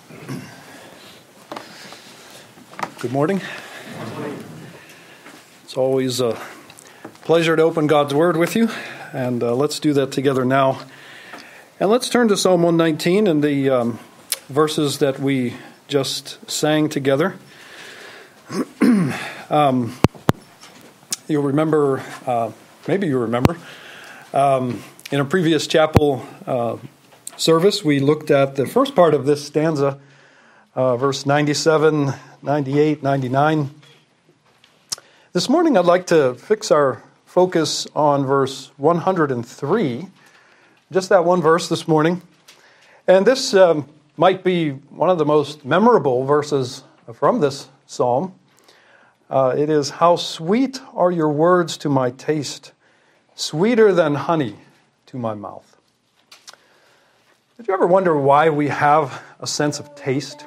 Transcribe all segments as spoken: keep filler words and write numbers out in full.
Good morning. It's always a pleasure to open God's Word with you, and uh, let's do that together now. And let's turn to Psalm one nineteen and the um, verses that we just sang together. um, you'll remember, uh, maybe you remember, um, in a previous chapel uh, service, we looked at the first part of this stanza, uh, verse ninety-seven, ninety-eight, ninety-nine. This morning I'd like to fix our focus on verse one hundred three, just that one verse this morning. And this um, might be one of the most memorable verses from this psalm. Uh, it is, "How sweet are your words to my taste, sweeter than honey to my mouth." Did you ever wonder why we have a sense of taste?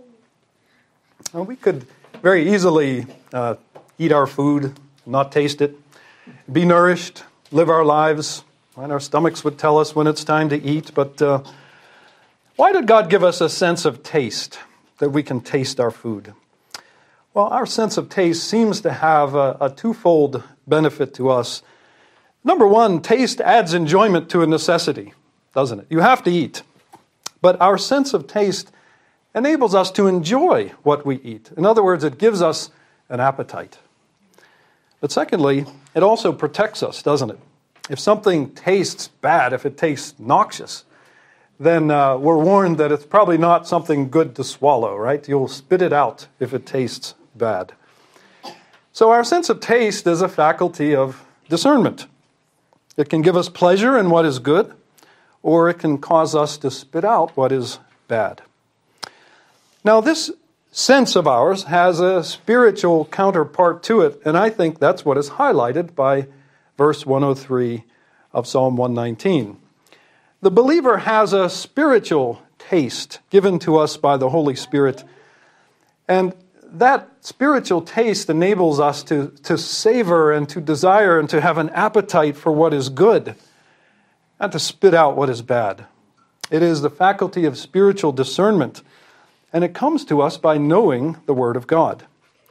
Well, we could very easily uh, eat our food, not taste it, be nourished, live our lives, and our stomachs would tell us when it's time to eat. But uh, why did God give us a sense of taste, that we can taste our food? Well, our sense of taste seems to have a, a twofold benefit to us. Number one, taste adds enjoyment to a necessity, doesn't it? You have to eat. But our sense of taste enables us to enjoy what we eat. In other words, it gives us an appetite. But secondly, it also protects us, doesn't it? If something tastes bad, if it tastes noxious, then uh, we're warned that it's probably not something good to swallow, right? You'll spit it out if it tastes bad. So our sense of taste is a faculty of discernment. It can give us pleasure in what is good, or it can cause us to spit out what is bad. Now, this sense of ours has a spiritual counterpart to it, and I think that's what is highlighted by verse one oh three of Psalm one nineteen. The believer has a spiritual taste given to us by the Holy Spirit, and that spiritual taste enables us to, to savor and to desire and to have an appetite for what is good and to spit out what is bad. It is the faculty of spiritual discernment, and it comes to us by knowing the Word of God.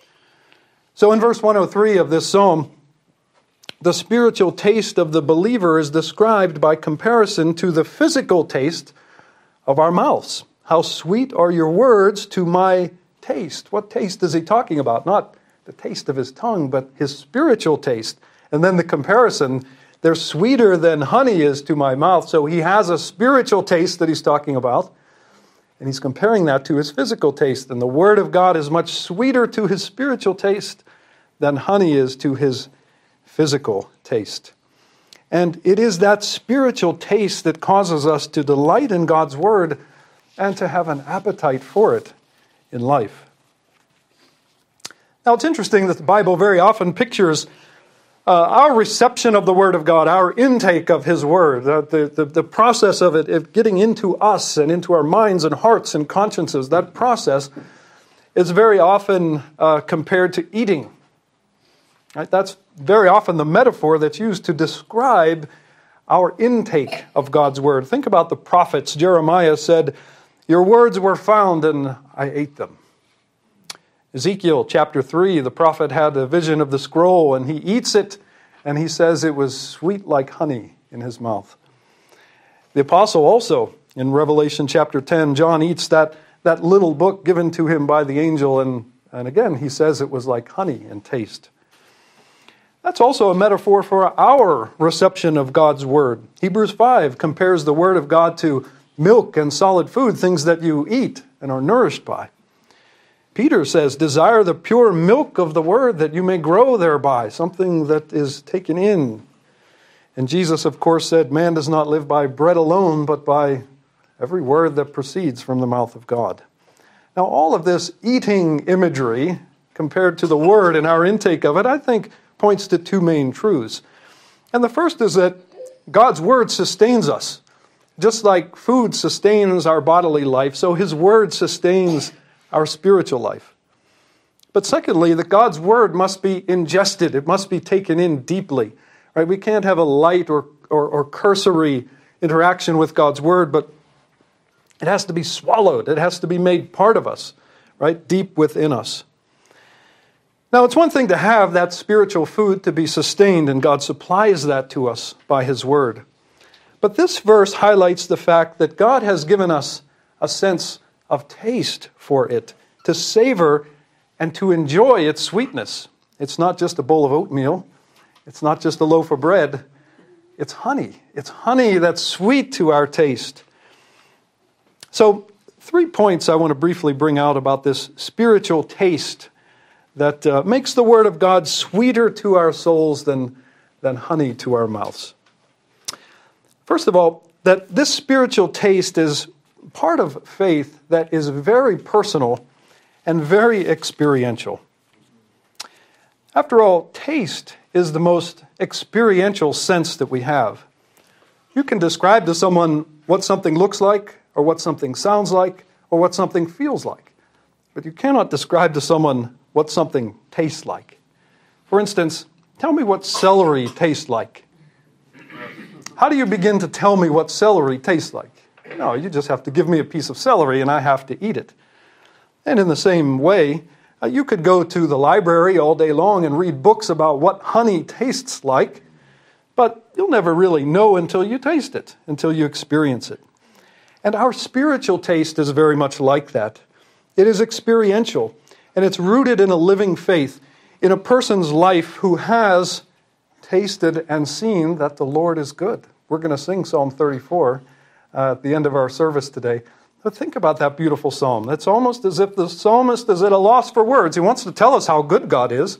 So in verse one oh three of this psalm, the spiritual taste of the believer is described by comparison to the physical taste of our mouths. How sweet are your words to my taste. What taste is he talking about? Not the taste of his tongue, but his spiritual taste. And then the comparison, they're sweeter than honey is to my mouth. So he has a spiritual taste that he's talking about. And he's comparing that to his physical taste. And the Word of God is much sweeter to his spiritual taste than honey is to his physical taste. And it is that spiritual taste that causes us to delight in God's Word and to have an appetite for it in life. Now, it's interesting that the Bible very often pictures Uh, our reception of the Word of God, our intake of His Word, uh, the, the, the process of it, it getting into us and into our minds and hearts and consciences, that process is very often uh, compared to eating. Right? That's very often the metaphor that's used to describe our intake of God's Word. Think about the prophets. Jeremiah said, "Your words were found and I ate them." Ezekiel chapter three, the prophet had a vision of the scroll and he eats it and he says it was sweet like honey in his mouth. The apostle also, in Revelation chapter ten, John eats that, that little book given to him by the angel and, and again he says it was like honey in taste. That's also a metaphor for our reception of God's Word. Hebrews five compares the Word of God to milk and solid food, things that you eat and are nourished by. Peter says, "Desire the pure milk of the Word that you may grow thereby," something that is taken in. And Jesus, of course, said, "Man does not live by bread alone, but by every word that proceeds from the mouth of God." Now, all of this eating imagery, compared to the Word and our intake of it, I think points to two main truths. And the first is that God's Word sustains us. Just like food sustains our bodily life, so His Word sustains our spiritual life. But secondly, that God's Word must be ingested. It must be taken in deeply. Right? We can't have a light or, or, or cursory interaction with God's Word, but It has to be swallowed. It has to be made part of us, right? Deep within us. Now, it's one thing to have that spiritual food to be sustained, and God supplies that to us by His Word. But this verse highlights the fact that God has given us a sense of taste for it, to savor and to enjoy its sweetness. It's not just a bowl of oatmeal. It's not just a loaf of bread. It's honey. It's honey that's sweet to our taste. So, three points I want to briefly bring out about this spiritual taste that uh, makes the Word of God sweeter to our souls than, than honey to our mouths. First of all, that this spiritual taste is part of faith that is very personal and very experiential. After all, taste is the most experiential sense that we have. You can describe to someone what something looks like, or what something sounds like, or what something feels like. But you cannot describe to someone what something tastes like. For instance, tell me what celery tastes like. How do you begin to tell me what celery tastes like? No, you just have to give me a piece of celery and I have to eat it. And in the same way, uh, you could go to the library all day long and read books about what honey tastes like, but you'll never really know until you taste it, until you experience it. And our spiritual taste is very much like that. It is experiential. And it's rooted in a living faith, in a person's life who has tasted and seen that the Lord is good. We're going to sing Psalm thirty-four uh, at the end of our service today. But think about that beautiful psalm. It's almost as if the psalmist is at a loss for words. He wants to tell us how good God is.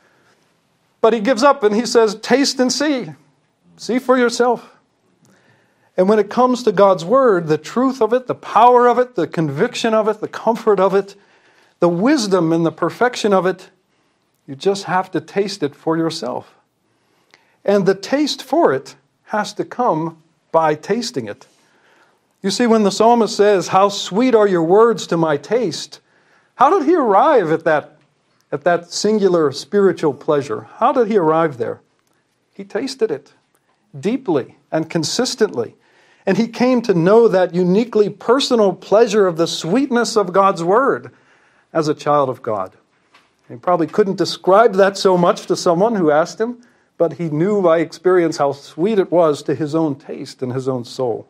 But he gives up and he says, taste and see. See for yourself. And when it comes to God's Word, the truth of it, the power of it, the conviction of it, the comfort of it, the wisdom and the perfection of it, you just have to taste it for yourself. And the taste for it has to come by tasting it. You see, when the psalmist says, how sweet are your words to my taste, how did he arrive at that, at that singular spiritual pleasure? How did he arrive there? He tasted it deeply and consistently. And he came to know that uniquely personal pleasure of the sweetness of God's Word as a child of God. He probably couldn't describe that so much to someone who asked him, but he knew by experience how sweet it was to his own taste and his own soul.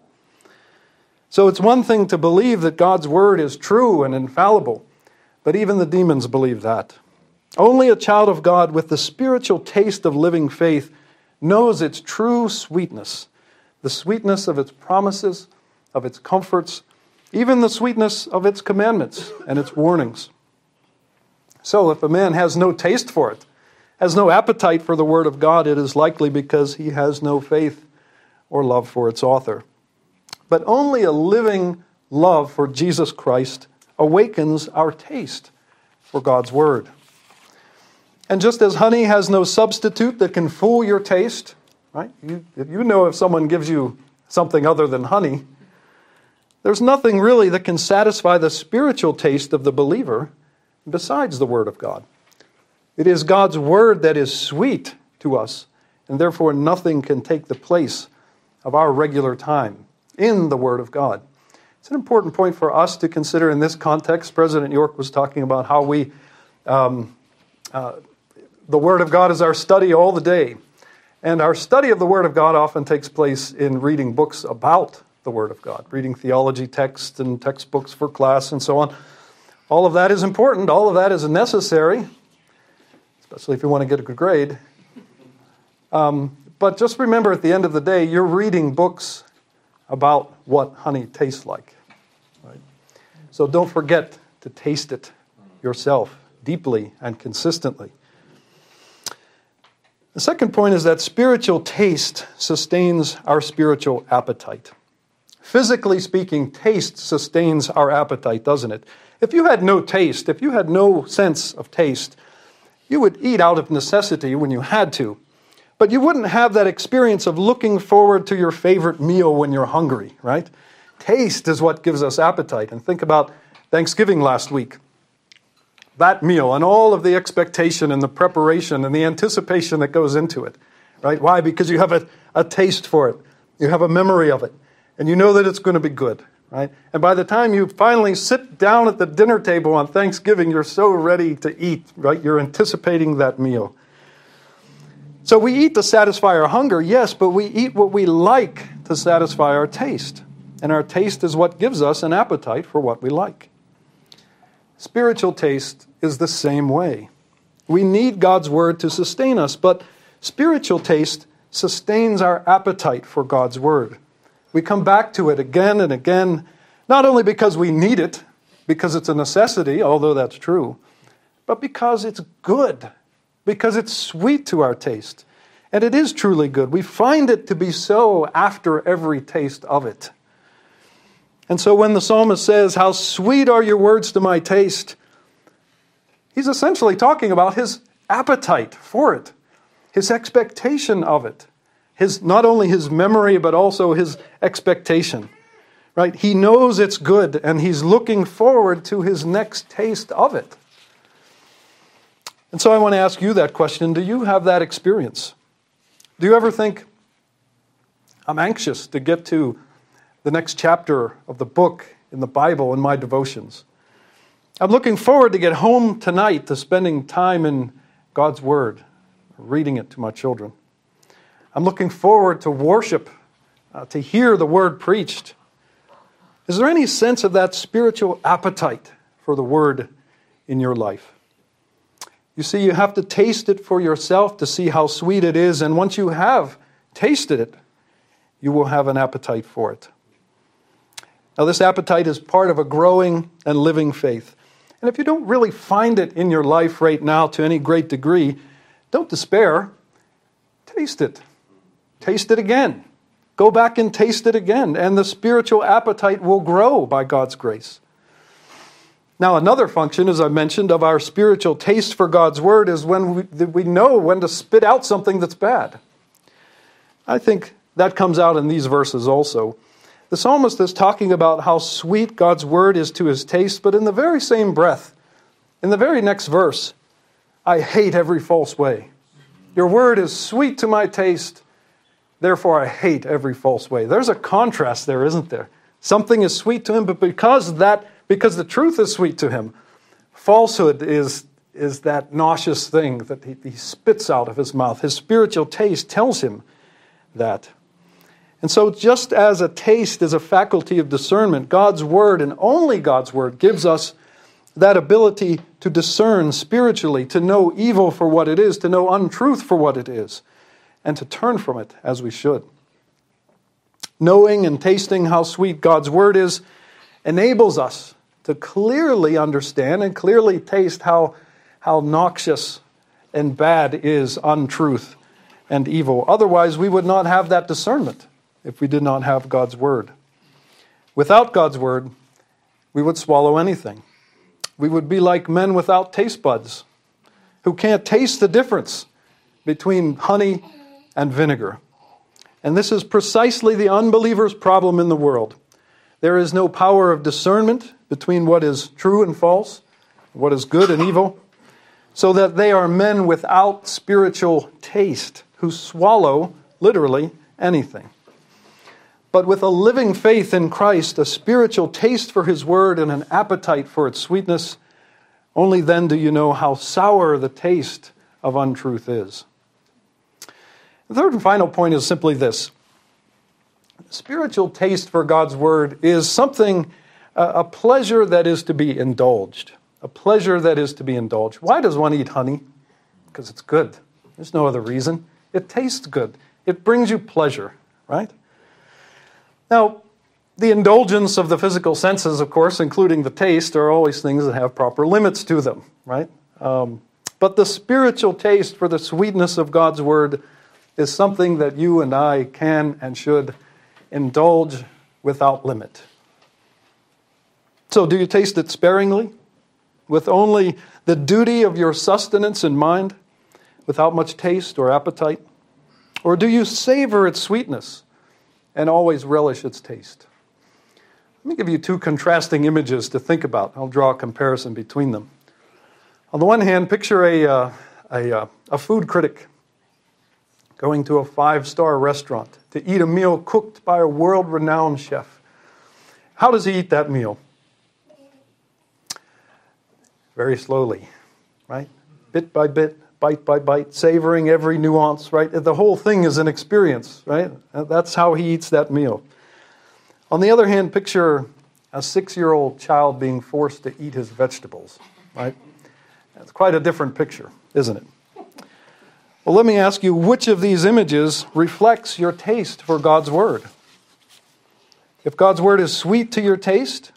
So it's one thing to believe that God's Word is true and infallible, but even the demons believe that. Only a child of God with the spiritual taste of living faith knows its true sweetness, the sweetness of its promises, of its comforts, even the sweetness of its commandments and its warnings. So if a man has no taste for it, has no appetite for the Word of God, it is likely because he has no faith or love for its author. But only a living love for Jesus Christ awakens our taste for God's Word. And just as honey has no substitute that can fool your taste, right? You, if you know if someone gives you something other than honey, there's nothing really that can satisfy the spiritual taste of the believer besides the Word of God. It is God's Word that is sweet to us, and therefore nothing can take the place of our regular time in the Word of God. It's an important point for us to consider in this context. President York was talking about how we, um, uh, the Word of God is our study all the day. And our study of the Word of God often takes place in reading books about the Word of God, reading theology texts and textbooks for class and so on. All of that is important. All of that is necessary, especially if you want to get a good grade. Um, but just remember, at the end of the day, you're reading books about what honey tastes like. Right? So don't forget to taste it yourself deeply and consistently. The second point is that spiritual taste sustains our spiritual appetite. Physically speaking, taste sustains our appetite, doesn't it? If you had no taste, if you had no sense of taste, you would eat out of necessity when you had to. But you wouldn't have that experience of looking forward to your favorite meal when you're hungry, right? Taste is what gives us appetite. And think about Thanksgiving last week. That meal and all of the expectation and the preparation and the anticipation that goes into it, right? Why? Because you have a, a taste for it. You have a memory of it. And you know that it's going to be good, right? And by the time you finally sit down at the dinner table on Thanksgiving, you're so ready to eat, right? You're anticipating that meal. So we eat to satisfy our hunger, yes, but we eat what we like to satisfy our taste. And our taste is what gives us an appetite for what we like. Spiritual taste is the same way. We need God's word to sustain us, but spiritual taste sustains our appetite for God's word. We come back to it again and again, not only because we need it, because it's a necessity, although that's true, but because it's good, because it's sweet to our taste. And it is truly good. We find it to be so after every taste of it. And so when the psalmist says, "How sweet are your words to my taste," he's essentially talking about his appetite for it, his expectation of it, his not only his memory, but also his expectation. Right? He knows it's good, and he's looking forward to his next taste of it. And so I want to ask you that question. Do you have that experience? Do you ever think, I'm anxious to get to the next chapter of the book in the Bible in my devotions? I'm looking forward to get home tonight to spending time in God's Word, reading it to my children. I'm looking forward to worship, uh, to hear the Word preached. Is there any sense of that spiritual appetite for the Word in your life? You see, you have to taste it for yourself to see how sweet it is, and once you have tasted it, you will have an appetite for it. Now, this appetite is part of a growing and living faith. And if you don't really find it in your life right now to any great degree, don't despair. Taste it. Taste it again. Go back and taste it again, and the spiritual appetite will grow by God's grace. Now, another function, as I mentioned, of our spiritual taste for God's Word is when we, we know when to spit out something that's bad. I think that comes out in these verses also. The psalmist is talking about how sweet God's Word is to his taste, but in the very same breath, in the very next verse, I hate every false way. Your Word is sweet to my taste, therefore I hate every false way. There's a contrast there, isn't there? Something is sweet to him, but because that Because the truth is sweet to him, falsehood is, is that nauseous thing that he, he spits out of his mouth. His spiritual taste tells him that. And so just as a taste is a faculty of discernment, God's Word, and only God's Word, gives us that ability to discern spiritually, to know evil for what it is, to know untruth for what it is, and to turn from it as we should. Knowing and tasting how sweet God's Word is enables us to clearly understand and clearly taste how, how noxious and bad is untruth and evil. Otherwise, we would not have that discernment if we did not have God's Word. Without God's Word, we would swallow anything. We would be like men without taste buds, who can't taste the difference between honey and vinegar. And this is precisely the unbeliever's problem in the world. There is no power of discernment between what is true and false, what is good and evil, so that they are men without spiritual taste, who swallow, literally, anything. But with a living faith in Christ, a spiritual taste for His Word, and an appetite for its sweetness, only then do you know how sour the taste of untruth is. The third and final point is simply this. Spiritual taste for God's Word is something, a pleasure that is to be indulged. A pleasure that is to be indulged. Why does one eat honey? Because it's good. There's no other reason. It tastes good. It brings you pleasure, right? Now, the indulgence of the physical senses, of course, including the taste, are always things that have proper limits to them, right? Um, but the spiritual taste for the sweetness of God's Word is something that you and I can and should indulge without limit. So do you taste it sparingly, with only the duty of your sustenance in mind, without much taste or appetite? Or do you savor its sweetness and always relish its taste? Let me give you two contrasting images to think about. I'll draw a comparison between them. On the one hand, picture a, uh, a, uh, a food critic going to a five-star restaurant to eat a meal cooked by a world-renowned chef. how does he eat that meal? Very slowly, right? Bit by bit, bite by bite, savoring every nuance, right? The whole thing is an experience, right? That's how he eats that meal. On the other hand, picture a six-year-old child being forced to eat his vegetables, right? That's quite a different picture, isn't it? Well, let me ask you, which of these images reflects your taste for God's Word? If God's Word is sweet to your taste,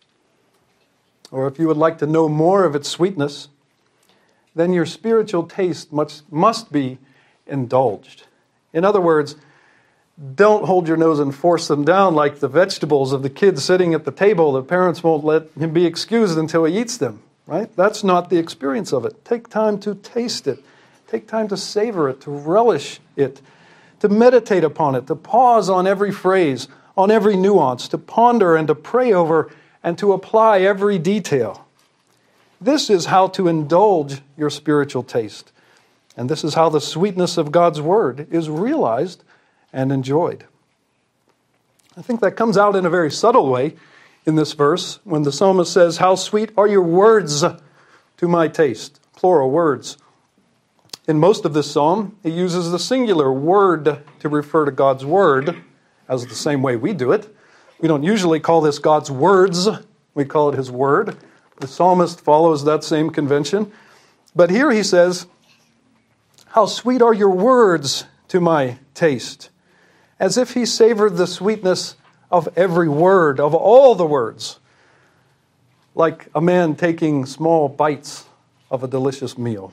or if you would like to know more of its sweetness, then your spiritual taste must, must be indulged. In other words, don't hold your nose and force them down like the vegetables of the kid sitting at the table. The parents won't let him be excused until he eats them, right? That's not the experience of it. Take time to taste it. Take time to savor it, to relish it, to meditate upon it, to pause on every phrase, on every nuance, to ponder and to pray over and to apply every detail. This is how to indulge your spiritual taste. And this is how the sweetness of God's Word is realized and enjoyed. I think that comes out in a very subtle way in this verse when the psalmist says, "How sweet are your words to my taste." Plural words. In most of this psalm, he uses the singular word to refer to God's Word, as the same way we do it. We don't usually call this God's words. We call it his Word. The psalmist follows that same convention. But here he says, "How sweet are your words to my taste." As if he savored the sweetness of every word, of all the words, like a man taking small bites of a delicious meal.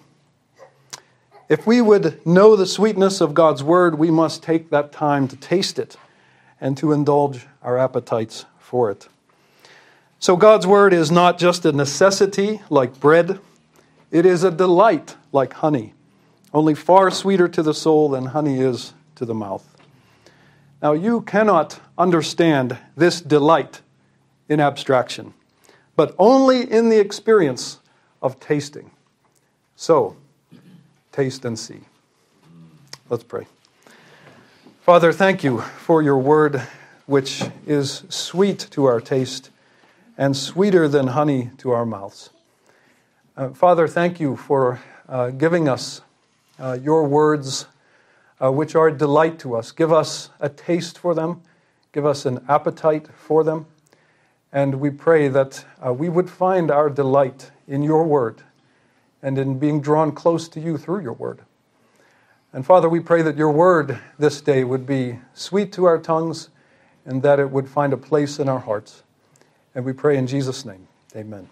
If we would know the sweetness of God's Word, we must take that time to taste it and to indulge our appetites for it. So God's Word is not just a necessity like bread. It is a delight like honey, only far sweeter to the soul than honey is to the mouth. Now, you cannot understand this delight in abstraction, but only in the experience of tasting. So, taste and see. Let's pray. Father, thank you for your Word, which is sweet to our taste and sweeter than honey to our mouths. Uh, Father, thank you for uh, giving us uh, your words, uh, which are a delight to us. Give us a taste for them. Give us an appetite for them. And we pray that uh, we would find our delight in your Word and in being drawn close to you through your Word. And Father, we pray that your Word this day would be sweet to our tongues and that it would find a place in our hearts. And we pray in Jesus' name, amen.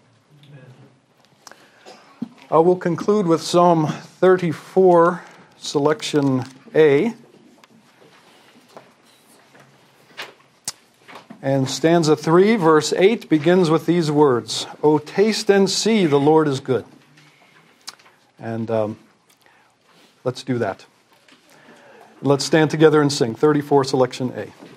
Amen. I will conclude with Psalm thirty-four, selection A. And stanza three, verse eight, begins with these words, "O taste and see the Lord is good." And um, let's do that. Let's stand together and sing thirty-four, selection A.